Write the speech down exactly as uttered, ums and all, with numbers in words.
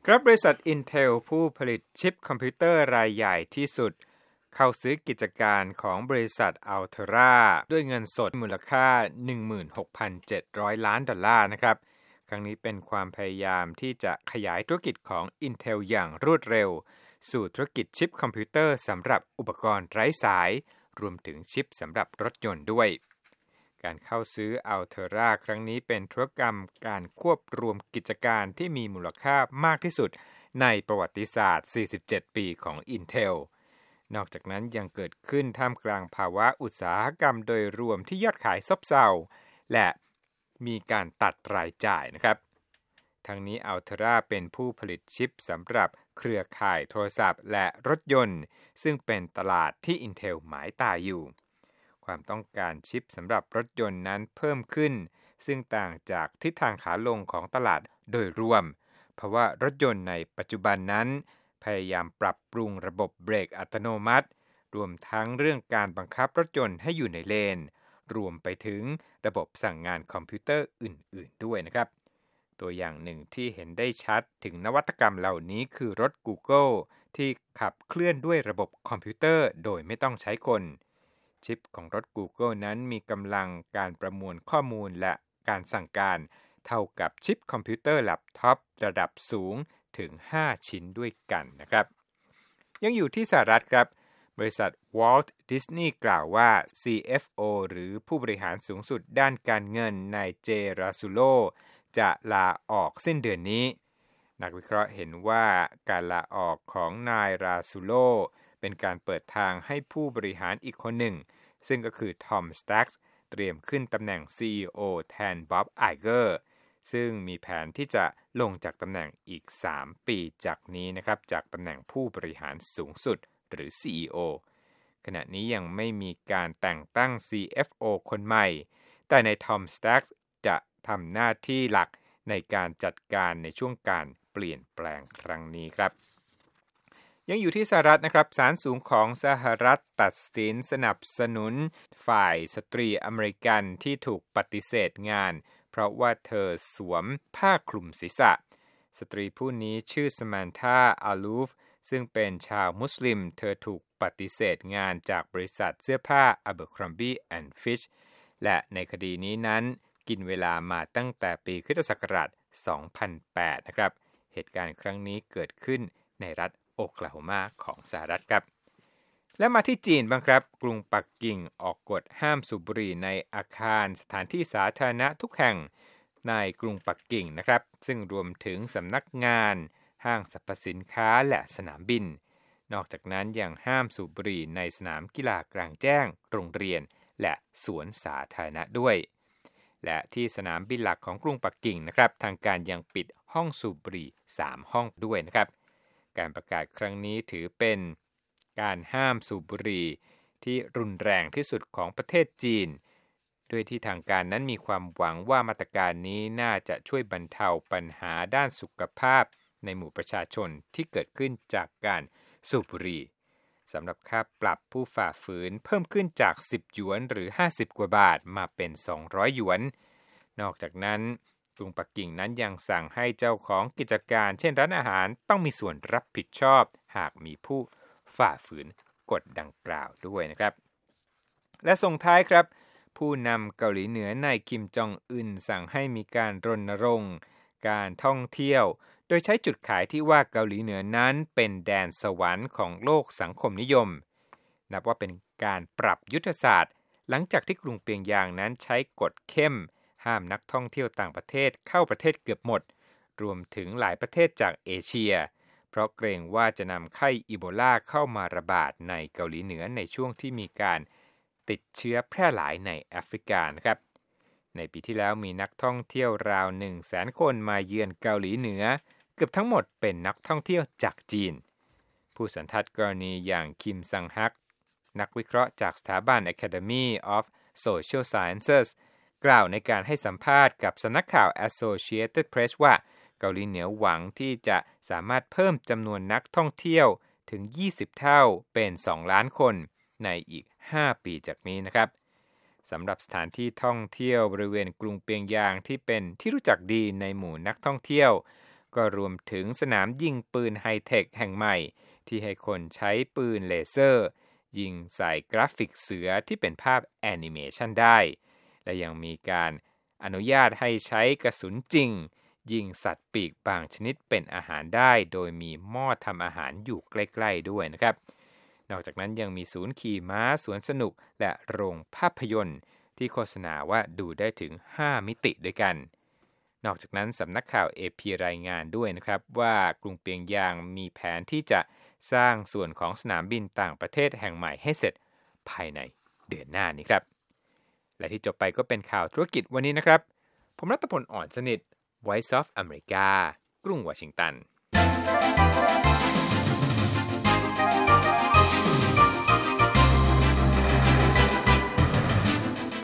ครับบริษัท Intel ผู้ผลิตชิปคอมพิวเตอร์รายใหญ่ที่สุดเข้าซื้อกิจการของบริษัท Altera ด้วยเงินสดมูลค่า หนึ่งหมื่นหกพันเจ็ดร้อย ล้านดอลลาร์นะครับครั้งนี้เป็นความพยายามที่จะขยายธุรกิจของ Intel อย่างรวดเร็วสู่ธุรกิจชิปคอมพิวเตอร์สำหรับอุปกรณ์ไร้สายรวมถึงชิปสำหรับรถยนต์ด้วยการเข้าซื้อ Altera ครั้งนี้เป็นธุรกรรมการควบรวมกิจการที่มีมูลค่ามากที่สุดในประวัติศาสตร์ สี่สิบเจ็ด ปีของ Intel นอกจากนั้นยังเกิดขึ้นท่ามกลางภาวะอุตสาหกรรมโดยรวมที่ยอดขายซบเซาและมีการตัดรายจ่ายนะครับทั้งนี้ Altera เป็นผู้ผลิตชิปสำหรับเครือข่ายโทรศัพท์และรถยนต์ซึ่งเป็นตลาดที่ Intel หมายตาอยู่ความต้องการชิปสำหรับรถยนต์นั้นเพิ่มขึ้นซึ่งต่างจากทิศทางขาลงของตลาดโดยรวมเพราะว่ารถยนต์ในปัจจุบันนั้นพยายามปรับปรุงระบบเบรกอัตโนมัติรวมทั้งเรื่องการบังคับรถยนต์ให้อยู่ในเลนรวมไปถึงระบบสั่งงานคอมพิวเตอร์อื่นๆด้วยนะครับตัวอย่างหนึ่งที่เห็นได้ชัดถึงนวัตกรรมเหล่านี้คือรถ Google ที่ขับเคลื่อนด้วยระบบคอมพิวเตอร์โดยไม่ต้องใช้คนชิปของรถ Google นั้นมีกำลังการประมวลข้อมูลและการสั่งการเท่ากับชิปคอมพิวเตอร์แล็ปท็อประดับสูงถึงห้าชิ้นด้วยกันนะครับยังอยู่ที่สหรัฐครับบริษัท Walt Disney กล่าวว่า ซี เอฟ โอ หรือผู้บริหารสูงสุดด้านการเงินนายเจราซูโลจะลาออกสิ้นเดือนนี้นักวิเคราะห์เห็นว่าการลาออกของนายราซูโลเป็นการเปิดทางให้ผู้บริหารอีกคนหนึ่งซึ่งก็คือทอมสแต็กส์เตรียมขึ้นตำแหน่ง ซี อี โอ แทนบ๊อบไอเกอร์ซึ่งมีแผนที่จะลงจากตำแหน่งอีกสามปีจากนี้นะครับจากตำแหน่งผู้บริหารสูงสุดหรือ ซี อี โอ ขณะนี้ยังไม่มีการแต่งตั้ง ซี เอฟ โอ คนใหม่แต่ในทอมสแต็กส์จะทำหน้าที่หลักในการจัดการในช่วงการเปลี่ยนแปลงครั้งนี้ครับยังอยู่ที่สหรัฐนะครับศาลสูงของสหรัฐตัดสินสนับสนุนฝ่ายสตรีอเมริกันที่ถูกปฏิเสธงานเพราะว่าเธอสวมผ้าคลุมศีรษะสตรีผู้นี้ชื่อสมานธาอาลูฟซึ่งเป็นชาวมุสลิมเธอถูกปฏิเสธงานจากบริษัทเสื้อผ้า Abercrombie and Fitch และในคดีนี้นั้นกินเวลามาตั้งแต่ปีคริสตศักราช สองพันแปด นะครับเหตุการณ์ครั้งนี้เกิดขึ้นในรัฐโอคลาโฮมาของสหรัฐครับและมาที่จีนบ้างครับกรุงปักกิ่งออกกฎห้ามสูบบุหรี่ในอาคารสถานที่สาธารณะทุกแห่งในกรุงปักกิ่งนะครับซึ่งรวมถึงสำนักงานห้างสรรพสินค้าและสนามบินนอกจากนั้นยังห้ามสูบบุหรี่ในสนามกีฬากลางแจ้งโรงเรียนและสวนสาธารณะด้วยและที่สนามบินหลักของกรุงปักกิ่งนะครับทางการยังปิดห้องสูบบุหรี่สามห้องด้วยนะครับการประกาศครั้งนี้ถือเป็นการห้ามสูบบุหรี่ที่รุนแรงที่สุดของประเทศจีนด้วยที่ทางการนั้นมีความหวังว่ามาตรการนี้น่าจะช่วยบรรเทาปัญหาด้านสุขภาพในหมู่ประชาชนที่เกิดขึ้นจากการสูบบุหรี่สำหรับค่าปรับผู้ฝ่าฝืนเพิ่มขึ้นจากสิบหยวนหรือห้าสิบกว่าบาทมาเป็นสองร้อยหยวนนอกจากนั้นกรุงปักกิ่งนั้นยังสั่งให้เจ้าของกิจการเช่นร้านอาหารต้องมีส่วนรับผิดชอบหากมีผู้ฝ่าฝืนกฎดังกล่าวด้วยนะครับและส่งท้ายครับผู้นำเกาหลีเหนือนายคิมจองอึนสั่งให้มีการรณรงค์การท่องเที่ยวโดยใช้จุดขายที่ว่าเกาหลีเหนือนั้นเป็นแดนสวรรค์ของโลกสังคมนิยมนับว่าเป็นการปรับยุทธศาสตร์หลังจากที่กรุงเปียงยางนั้นใช้กฎเข้มห้ามนักท่องเที่ยวต่างประเทศเข้าประเทศเกือบหมดรวมถึงหลายประเทศจากเอเชียเพราะเกรงว่าจะนำไข้อีโบลาเข้ามาระบาดในเกาหลีเหนือในช่วงที่มีการติดเชื้อแพร่หลายในแอฟริกานะครับในปีที่แล้วมีนักท่องเที่ยวราว หนึ่งแสน คนมาเยือนเกาหลีเหนือเกือบทั้งหมดเป็นนักท่องเที่ยวจากจีนผู้สันทัดกรณีอย่างคิมซังฮักนักวิเคราะห์จากสถาบัน Academy of Social Sciences กล่าวในการให้สัมภาษณ์กับสำนักข่าว Associated Press ว่าเกาหลีเหนือหวังที่จะสามารถเพิ่มจำนวนนักท่องเที่ยวถึงยี่สิบเท่าเป็นสองล้านคนในอีกห้าปีจากนี้นะครับสำหรับสถานที่ท่องเที่ยวบริเวณกรุงเปียงยางที่เป็นที่รู้จักดีในหมู่นักท่องเที่ยวกก็รวมถึงสนามยิงปืนไฮเทคแห่งใหม่ที่ให้คนใช้ปืนเลเซอร์ยิงใส่กราฟิกเสือที่เป็นภาพแอนิเมชันได้และยังมีการอนุญาตให้ใช้กระสุนจริงยิงสัตว์ปีกบางชนิดเป็นอาหารได้โดยมีหม้อทำอาหารอยู่ใกล้ๆด้วยนะครับนอกจากนั้นยังมีศูนย์ขี่ม้าสวนสนุกและโรงภาพยนตร์ที่โฆษณาว่าดูได้ถึงห้ามิติด้วยกันนอกจากนั้นสำนักข่าว เอ พี รายงานด้วยนะครับว่ากรุงเปียงยางมีแผนที่จะสร้างส่วนของสนามบินต่างประเทศแห่งใหม่ให้เสร็จภายในเดือนหน้านี้ครับและที่จบไปก็เป็นข่าวธุรกิจวันนี้นะครับผมรัตพล อ่อนสนิท Voice of America กรุงวอชิงตัน